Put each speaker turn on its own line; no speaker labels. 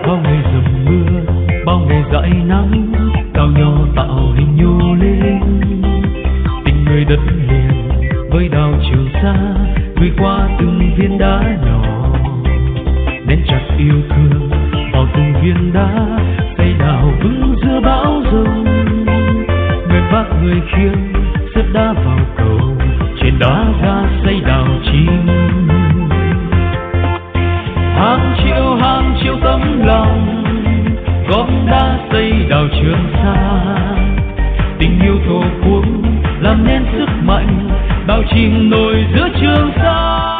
bao ngày dầm mưa, bao ngày dãi nắng, cao nhỏ tạo hình nhô lên. Tình người đất liền với đảo Trường Sa, gửi qua từng viên đá nhỏ, nén chặt yêu thương vào từng viên đá, xây đảo vững giữa bão giông. Người vác người khiêng xếp đá vào cầu, trên đá ra xây đảo chim. Hàng triệu tấm lòng góp đá xây đảo Trường Sa. Tình yêu thổ quốc làm nên sức mạnh, bao chìm nổi giữa Trường Sa.